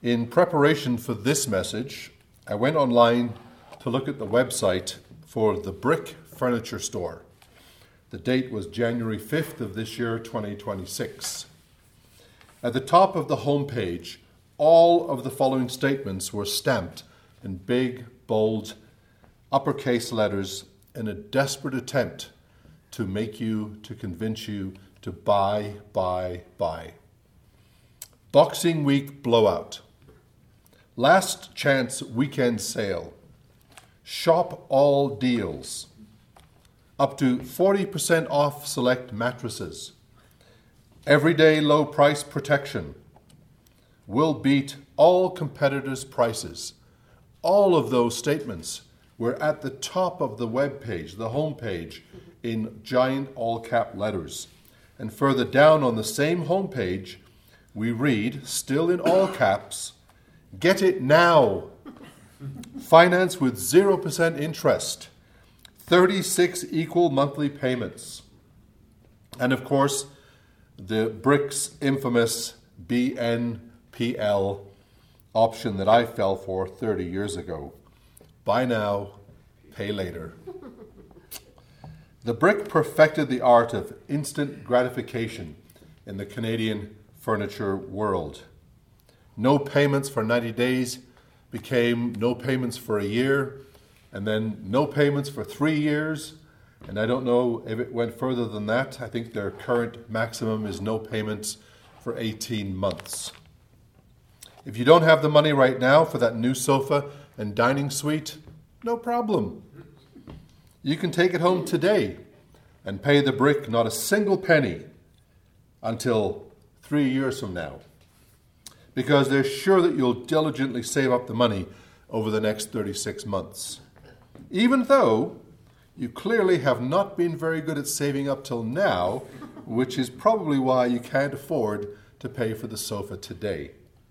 In preparation for this message, I went online to look at the website for the Brick Furniture Store. The date was January 5th of this year, 2026. At the top of the homepage, all of the following statements were stamped in big, bold, uppercase letters in a desperate attempt to convince you to buy. Boxing Week blowout. Last chance weekend sale. Shop all deals. Up to 40% off select mattresses. Everyday low price protection. Will beat all competitors' prices. All of those statements were at the top of the web page, the home page, in giant all-cap letters. And further down on the same home page, we read, still in all caps, "Get it now. Finance with 0% interest. 36 equal monthly payments." And of course, the Brick's infamous BNPL option that I fell for 30 years ago. Buy now, pay later. The Brick perfected the art of instant gratification in the Canadian furniture world. No payments for 90 days became no payments for a year, and then no payments for 3 years. And I don't know if it went further than that. I think their current maximum is no payments for 18 months. If you don't have the money right now for that new sofa and dining suite, no problem. You can take it home today and pay the Brick not a single penny until 3 years from now, because they're sure that you'll diligently save up the money over the next 36 months. Even though you clearly have not been very good at saving up till now, which is probably why you can't afford to pay for the sofa today.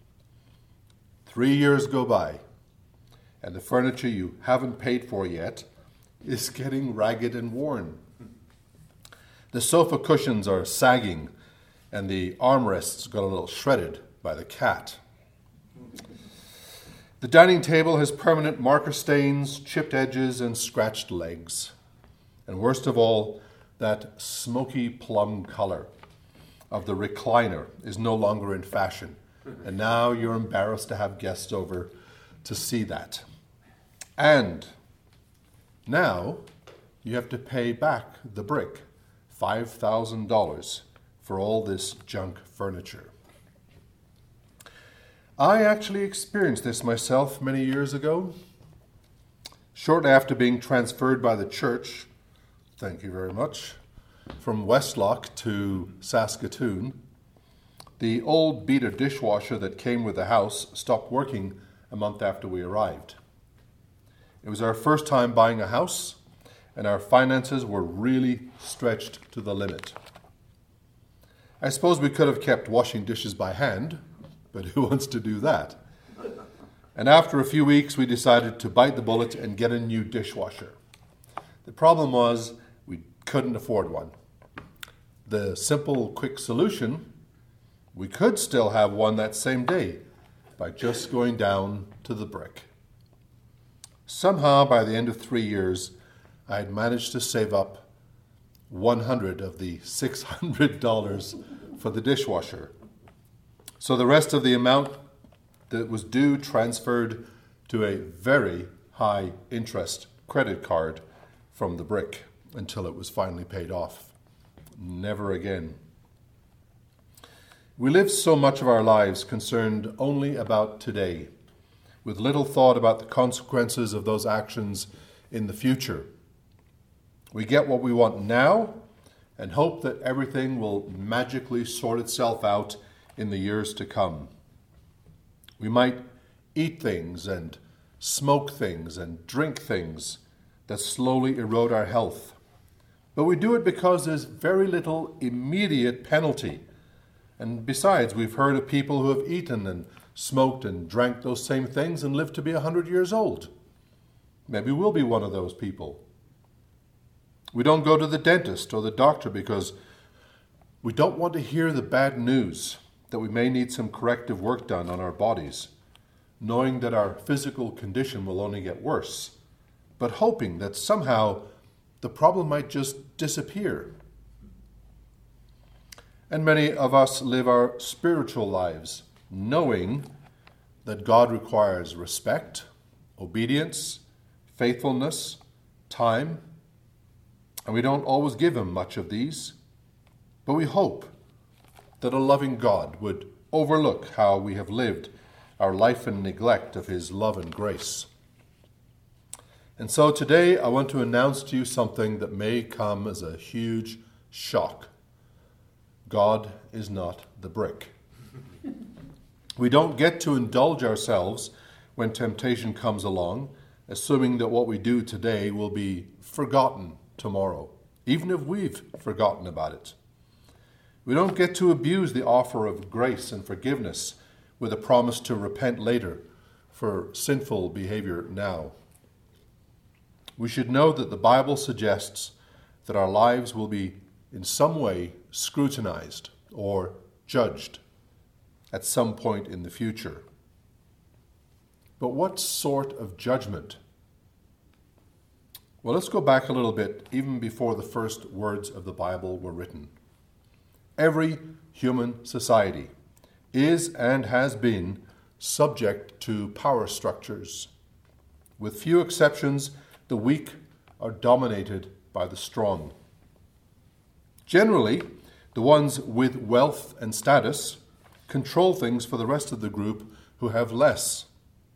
3 years go by, and the furniture you haven't paid for yet is getting ragged and worn. The sofa cushions are sagging, and the armrests got a little shredded by the cat. The dining table has permanent marker stains, chipped edges, and scratched legs. And worst of all, that smoky plum color of the recliner is no longer in fashion. And now you're embarrassed to have guests over to see that. And now you have to pay back the Brick $5,000 for all this junk furniture. I actually experienced this myself many years ago. Shortly after being transferred by the church, thank you very much, from Westlock to Saskatoon, the old beater dishwasher that came with the house stopped working a month after we arrived. It was our first time buying a house, and our finances were really stretched to the limit. I suppose we could have kept washing dishes by hand, but who wants to do that? And after a few weeks, we decided to bite the bullet and get a new dishwasher. The problem was we couldn't afford one. The simple, quick solution, we could still have one that same day by just going down to the Brick. Somehow, by the end of 3 years, I had managed to save up $100 of the $600 for the dishwasher. So the rest of the amount that was due transferred to a very high interest credit card from the Brick until it was finally paid off. Never again. We live so much of our lives concerned only about today, with little thought about the consequences of those actions in the future. We get what we want now and hope that everything will magically sort itself out in the years to come. We might eat things and smoke things and drink things that slowly erode our health. But we do it because there's very little immediate penalty. And besides, we've heard of people who have eaten and smoked and drank those same things and lived to be 100 years old. Maybe we'll be one of those people. We don't go to the dentist or the doctor because we don't want to hear the bad news that we may need some corrective work done on our bodies knowing that our physical condition will only get worse, but hoping that somehow the problem might just disappear. And many of us live our spiritual lives knowing that God requires respect, obedience, faithfulness, time, and we don't always give him much of these, but we hope that a loving God would overlook how we have lived our life in neglect of his love and grace. And so today I want to announce to you something that may come as a huge shock. God is not the brick. We don't get to indulge ourselves when temptation comes along, assuming that what we do today will be forgotten tomorrow, even if we've forgotten about it. We don't get to abuse the offer of grace and forgiveness with a promise to repent later for sinful behavior now. We should know that the Bible suggests that our lives will be in some way scrutinized or judged at some point in the future. But what sort of judgment? Well, let's go back a little bit, even before the first words of the Bible were written. Every human society is and has been subject to power structures. With few exceptions, the weak are dominated by the strong. Generally, the ones with wealth and status control things for the rest of the group who have less.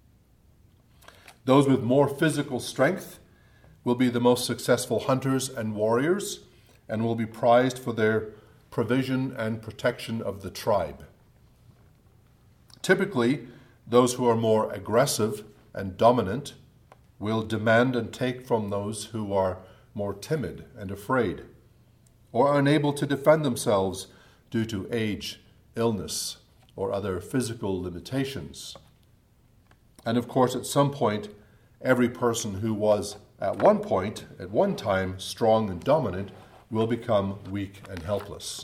Those with more physical strength will be the most successful hunters and warriors and will be prized for their provision and protection of the tribe. Typically, those who are more aggressive and dominant will demand and take from those who are more timid and afraid, or unable to defend themselves due to age, illness, or other physical limitations. And of course, at some point, every person who was at one time, strong and dominant, will become weak and helpless.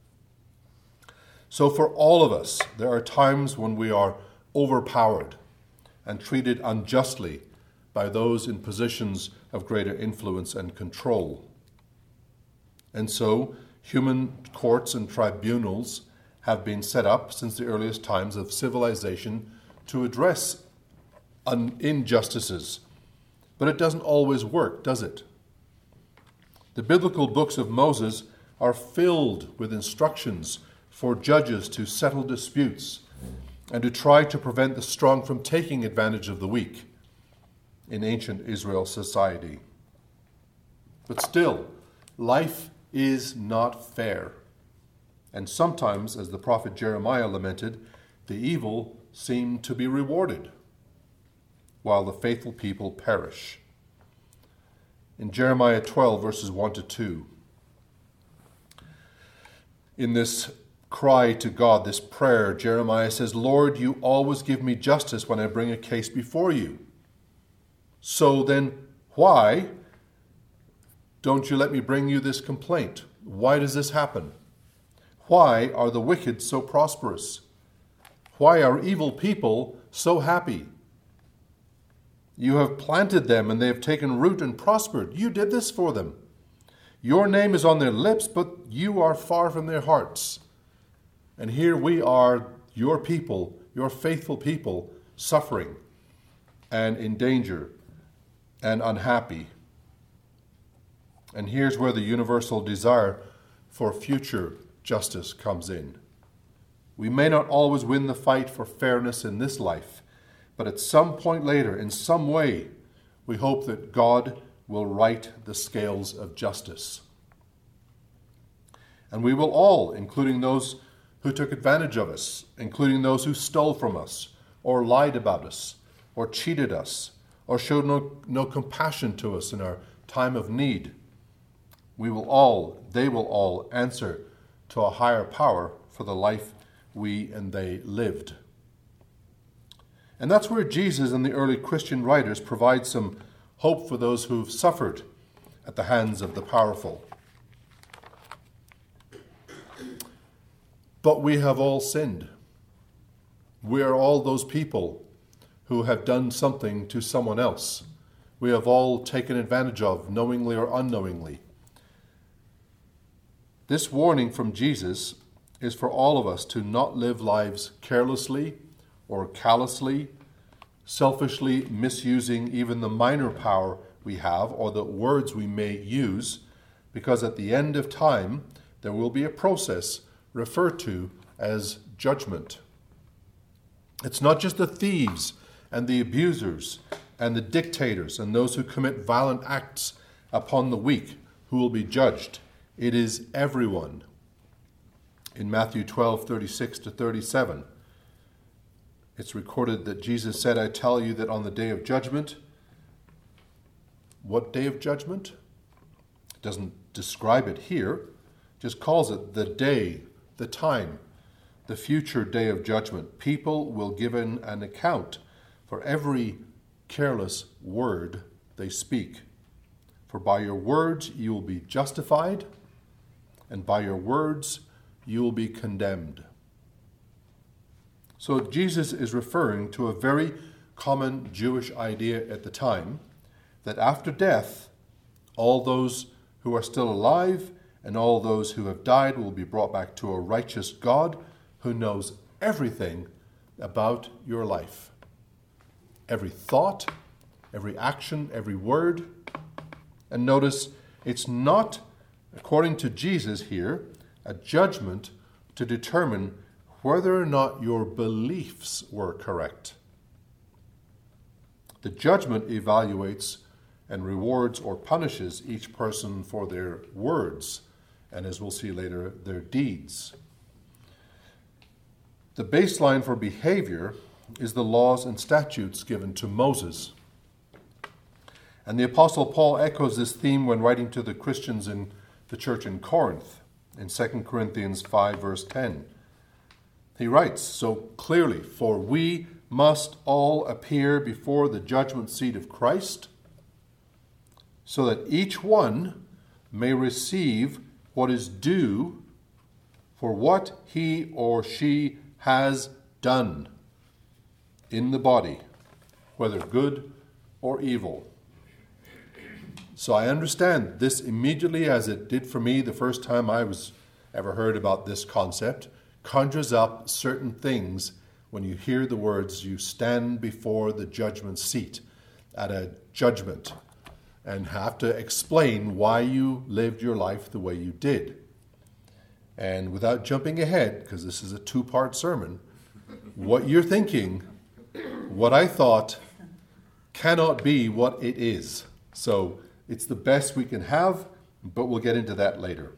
So for all of us, there are times when we are overpowered and treated unjustly by those in positions of greater influence and control. And so, human courts and tribunals have been set up since the earliest times of civilization to address injustices. But it doesn't always work, does it? The biblical books of Moses are filled with instructions for judges to settle disputes and to try to prevent the strong from taking advantage of the weak in ancient Israel society. But still, life is not fair. And sometimes, as the prophet Jeremiah lamented, the evil seem to be rewarded, while the faithful people perish. In Jeremiah 12, verses 1 to 2, in this cry to God, this prayer, Jeremiah says, "Lord, you always give me justice when I bring a case before you. So then, why don't you let me bring you this complaint? Why does this happen? Why are the wicked so prosperous? Why are evil people so happy? You have planted them and they have taken root and prospered. You did this for them. Your name is on their lips, but you are far from their hearts. And here we are, your people, your faithful people, suffering and in danger and unhappy." And here's where the universal desire for future justice comes in. We may not always win the fight for fairness in this life, but at some point later, in some way, we hope that God will right the scales of justice. And we will all, including those who took advantage of us, including those who stole from us, or lied about us, or cheated us, or showed no compassion to us in our time of need, they will all answer to a higher power for the life we and they lived. And that's where Jesus and the early Christian writers provide some hope for those who've suffered at the hands of the powerful. But we have all sinned. We are all those people who have done something to someone else. We have all taken advantage of, knowingly or unknowingly. This warning from Jesus is for all of us to not live lives carelessly or callously, selfishly misusing even the minor power we have or the words we may use, because at the end of time there will be a process referred to as judgment. It's not just the thieves and the abusers and the dictators and those who commit violent acts upon the weak who will be judged. It is everyone. In Matthew 12:36-37, it's recorded that Jesus said, "I tell you that on the day of judgment," what day of judgment? It doesn't describe it here, just calls it the day, the time, the future day of judgment. People will give an account for every careless word they speak. For by your words you will be justified, and by your words you will be condemned. So Jesus is referring to a very common Jewish idea at the time, that after death, all those who are still alive and all those who have died will be brought back to a righteous God who knows everything about your life. Every thought, every action, every word. And notice, it's not, according to Jesus here, a judgment to determine whether or not your beliefs were correct. The judgment evaluates and rewards or punishes each person for their words, and as we'll see later, their deeds. The baseline for behavior is the laws and statutes given to Moses. And the Apostle Paul echoes this theme when writing to the Christians in the church in Corinth, in 2 Corinthians 5, verse 10. He writes so clearly, "For we must all appear before the judgment seat of Christ, so that each one may receive what is due for what he or she has done in the body, whether good or evil." So I understand this immediately, as it did for me the first time I was ever heard about this concept, conjures up certain things when you hear the words, you stand before the judgment seat at a judgment and have to explain why you lived your life the way you did. And without jumping ahead, because this is a two-part sermon, what you're thinking, what I thought, cannot be what it is. So it's the best we can have, but we'll get into that later.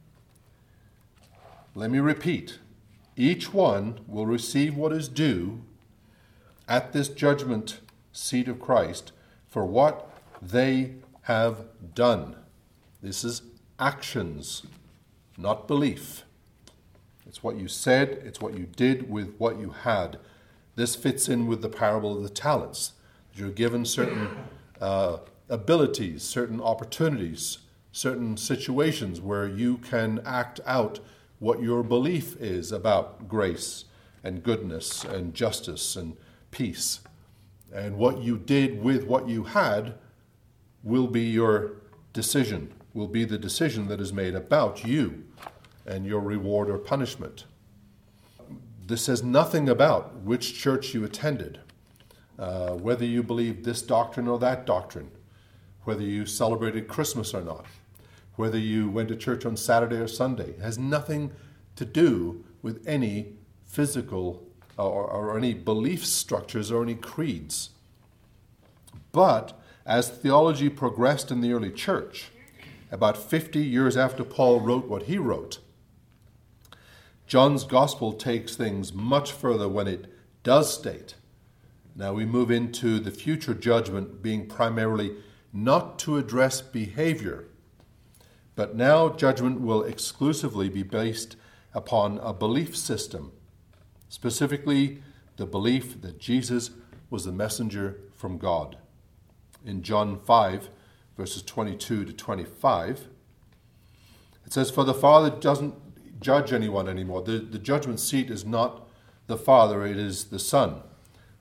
Let me repeat. Each one will receive what is due at this judgment seat of Christ for what they have done. This is actions, not belief. It's what you said, it's what you did with what you had. This fits in with the parable of the talents. You're given certain abilities, certain opportunities, certain situations where you can act out what your belief is about grace and goodness and justice and peace. And what you did with what you had will be your decision, will be the decision that is made about you and your reward or punishment. This says nothing about which church you attended, whether you believe this doctrine or that doctrine, whether you celebrated Christmas or not, whether you went to church on Saturday or Sunday. It has nothing to do with any physical or any belief structures or any creeds. But as theology progressed in the early church, about 50 years after Paul wrote what he wrote, John's gospel takes things much further when it does state. Now we move into the future judgment being primarily not to address behavior, but now judgment will exclusively be based upon a belief system, specifically the belief that Jesus was the messenger from God. In John 5, verses 22 to 25, it says, "For the Father doesn't judge anyone anymore." The judgment seat is not the Father, it is the Son.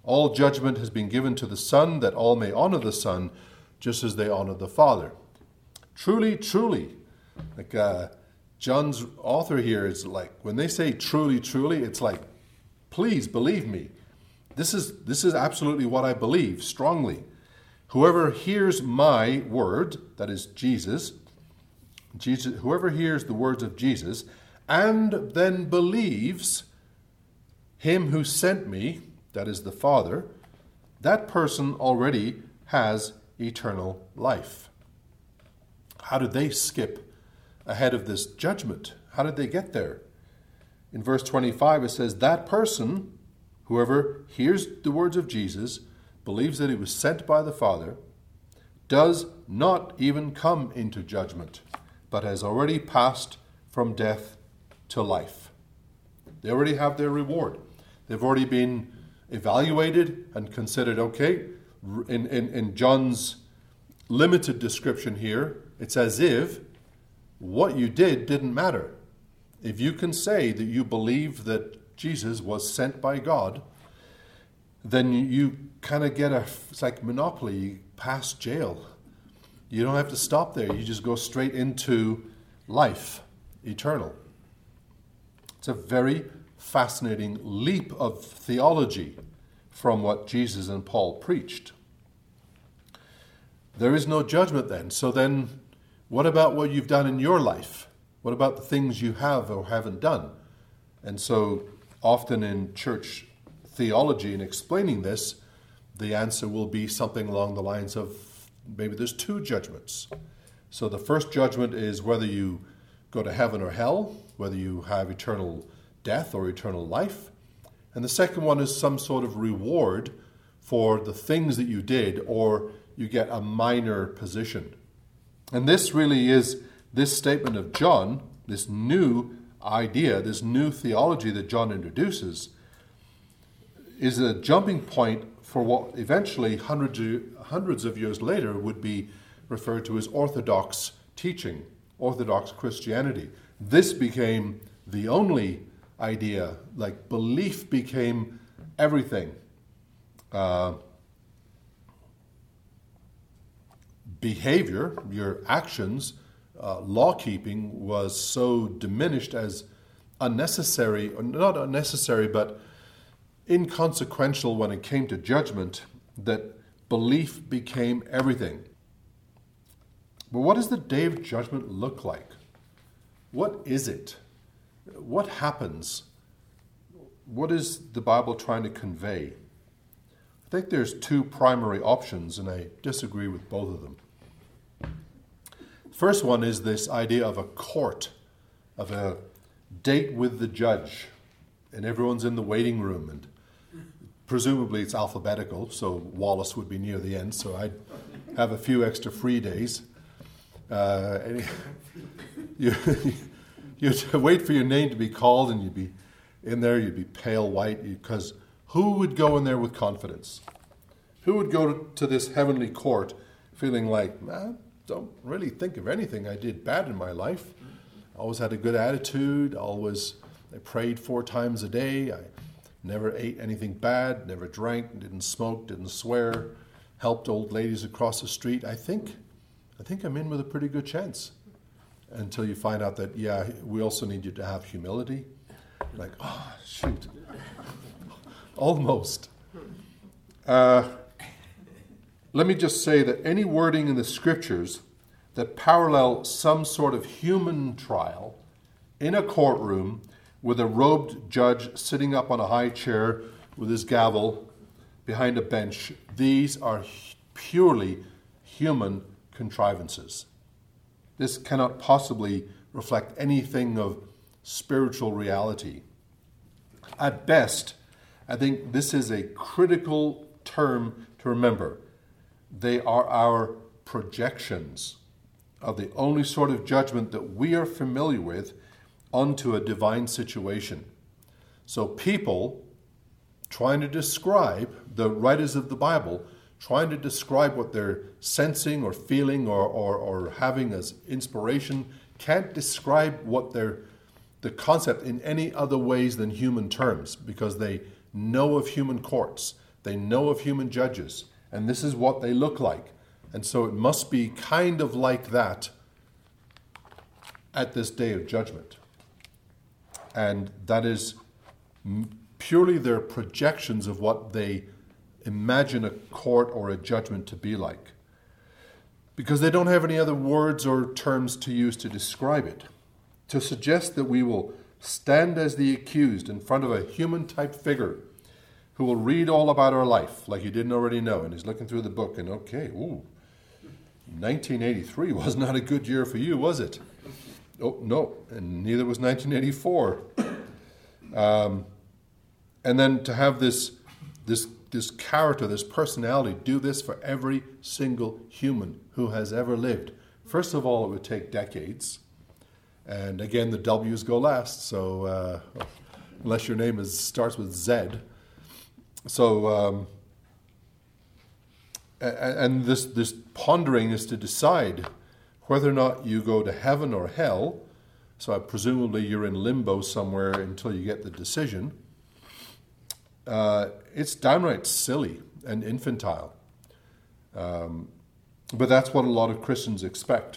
All judgment has been given to the Son, that all may honor the Son, just as they honor the Father. Truly, truly. Like John's author here is like, when they say truly, truly, it's like, please believe me. This is absolutely what I believe strongly. Whoever hears my word, that is Jesus, whoever hears the words of Jesus, and then believes him who sent me, that is the Father, that person already has eternal life. How did they skip ahead of this judgment? How did they get there? In verse 25 it says, that person, whoever hears the words of Jesus, believes that he was sent by the Father, does not even come into judgment, but has already passed from death to life. They already have their reward. They've already been evaluated and considered okay. In John's limited description here, it's as if what you didn't matter. If you can say that you believe that Jesus was sent by God, then you kind of get it's like Monopoly, you pass jail. You don't have to stop there. You just go straight into life, eternal. It's a very fascinating leap of theology from what Jesus and Paul preached. There is no judgment then. So then, what about what you've done in your life? What about the things you have or haven't done? And so often in church theology and explaining this, the answer will be something along the lines of maybe there's two judgments. So the first judgment is whether you go to heaven or hell, whether you have eternal death or eternal life. And the second one is some sort of reward for the things that you did, or you get a minor position. And this really is, this statement of John, this new idea, this new theology that John introduces, is a jumping point for what eventually hundreds of years later would be referred to as Orthodox teaching, Orthodox Christianity. This became the only idea, like belief became everything. Behavior, your actions, law-keeping was so diminished as unnecessary, or not unnecessary, but inconsequential when it came to judgment, that belief became everything. But what does the day of judgment look like? What is it? What happens? What is the Bible trying to convey? I think there's two primary options, and I disagree with both of them. The first one is this idea of a court, of a date with the judge, and everyone's in the waiting room, and presumably it's alphabetical, so Wallace would be near the end, so I'd have a few extra free days. You'd wait for your name to be called, and you'd be in there, you'd be pale white, because who would go in there with confidence? Who would go to this heavenly court feeling like, I don't really think of anything I did bad in my life. I always had a good attitude, I prayed 4 times a day, I never ate anything bad, never drank, didn't smoke, didn't swear, helped old ladies across the street. I think I'm in with a pretty good chance. Until you find out that, we also need you to have humility. Like, oh, shoot. Almost. Let me just say that any wording in the scriptures that parallel some sort of human trial in a courtroom with a robed judge sitting up on a high chair with his gavel behind a bench, these are purely human contrivances. This cannot possibly reflect anything of spiritual reality. At best, I think this is a critical term to remember. They are our projections of the only sort of judgment that we are familiar with onto a divine situation. So people trying to describe, the writers of the Bible, trying to describe what they're sensing or feeling or having as inspiration, can't describe what the concept in any other ways than human terms, because they know of human courts. They know of human judges, and this is what they look like. And so it must be kind of like that at this day of judgment. And that is purely their projections of what they imagine a court or a judgment to be like, because they don't have any other words or terms to use to describe it. To suggest that we will stand as the accused in front of a human-type figure who will read all about our life like he didn't already know, and he's looking through the book and, okay, 1983 was not a good year for you, was it? Oh, no, and neither was 1984. And then to have this character, this personality, do this for every single human who has ever lived. First of all, it would take decades. And again, the W's go last, so unless your name starts with Z. So, and this pondering is to decide whether or not you go to heaven or hell. So presumably you're in limbo somewhere until you get the decision. It's downright silly and infantile. But that's what a lot of Christians expect.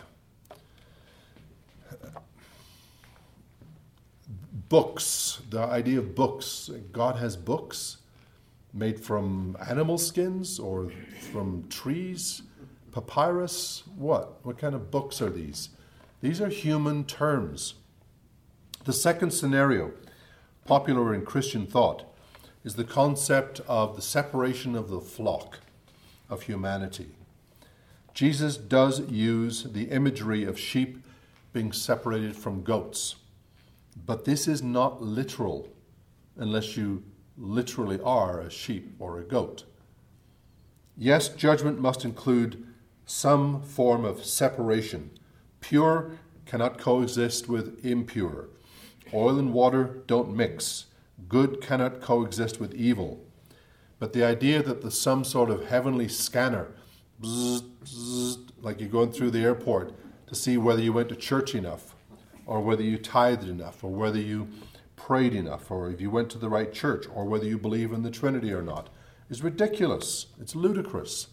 Books, the idea of books. God has books made from animal skins or from trees, papyrus. What kind of books are these? These are human terms. The second scenario, popular in Christian thought, is the concept of the separation of the flock of humanity. Jesus does use the imagery of sheep being separated from goats. But this is not literal unless you literally are a sheep or a goat. Yes, judgment must include some form of separation. Pure cannot coexist with impure. Oil and water don't mix. Good cannot coexist with evil. But the idea that there's some sort of heavenly scanner, bzz, bzz, like you're going through the airport to see whether you went to church enough, or whether you tithed enough, or whether you prayed enough, or if you went to the right church, or whether you believe in the Trinity or not, is ridiculous. It's ludicrous.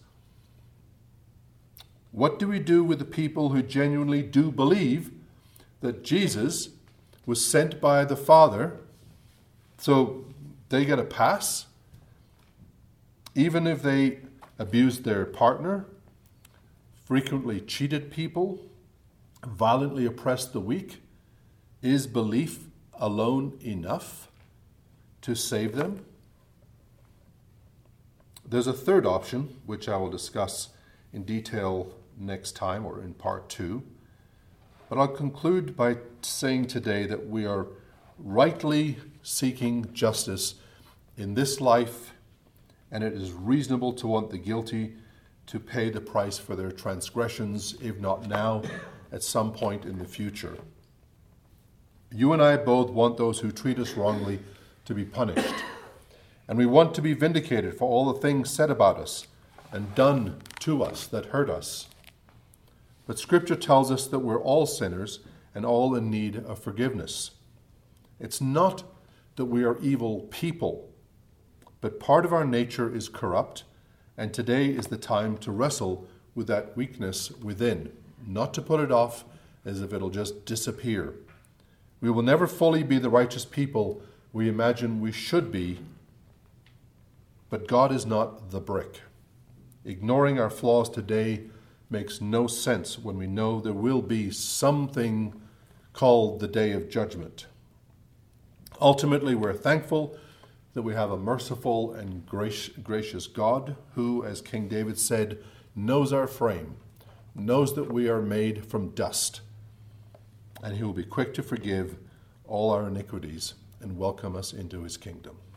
What do we do with the people who genuinely do believe that Jesus was sent by the Father, so they get a pass, even if they abused their partner, frequently cheated people, violently oppressed the weak? Is belief alone enough to save them? There's a third option, which I will discuss in detail next time or in part 2. But I'll conclude by saying today that we are rightly seeking justice in this life, and it is reasonable to want the guilty to pay the price for their transgressions, if not now, at some point in the future. You and I both want those who treat us wrongly to be punished. And we want to be vindicated for all the things said about us and done to us that hurt us. But Scripture tells us that we're all sinners and all in need of forgiveness. It's not that we are evil people, but part of our nature is corrupt, and today is the time to wrestle with that weakness within, not to put it off as if it'll just disappear. We will never fully be the righteous people we imagine we should be, but God is not the brick. Ignoring our flaws today makes no sense when we know there will be something called the Day of Judgment. Ultimately, we're thankful that we have a merciful and gracious God who, as King David said, knows our frame, knows that we are made from dust, and he will be quick to forgive all our iniquities and welcome us into his kingdom.